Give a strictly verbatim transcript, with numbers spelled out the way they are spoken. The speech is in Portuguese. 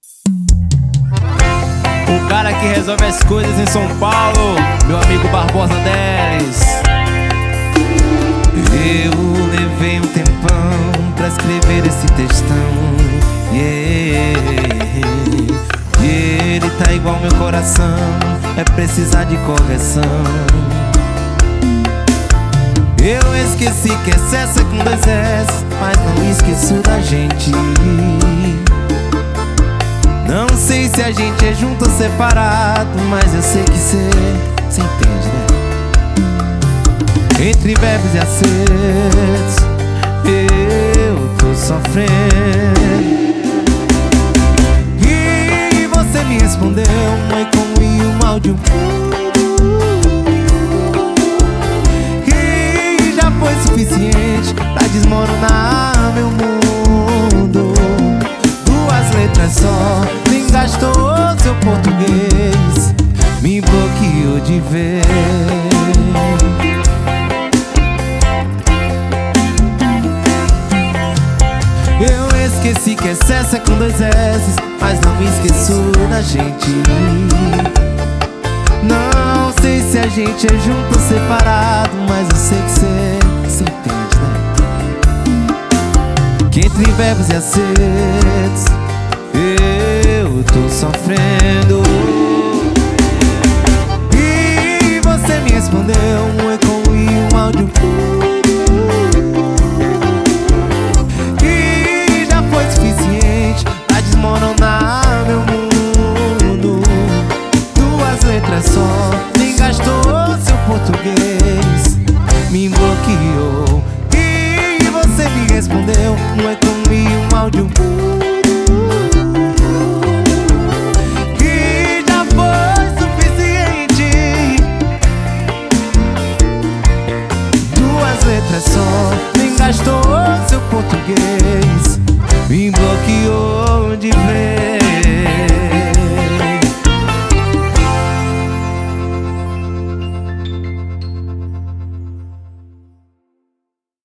O cara que resolve as coisas em São Paulo, meu amigo Barbosa Deles. Eu levei um tempão pra escrever esse textão, yeah. E ele tá igual meu coração, é precisar de correção. Eu esqueci que excesso é com dois S, mas não esqueço da gente. Não sei se a gente é junto ou separado, mas eu sei que cê, cê entende, né? Entre verbos e acertos, eu tô sofrendo. E você me respondeu, mãe, como e o mal de um e já foi suficiente pra desmoronar meu mundo. Duas letras só, nem gastou seu português, me bloqueou de vez. Eu esqueci que excesso é com dois S, mas não me esqueço da gente. Não sei se a gente é junto ou separado, mas eu sei que cê, cê entende, né? Que entre verbos e acertos,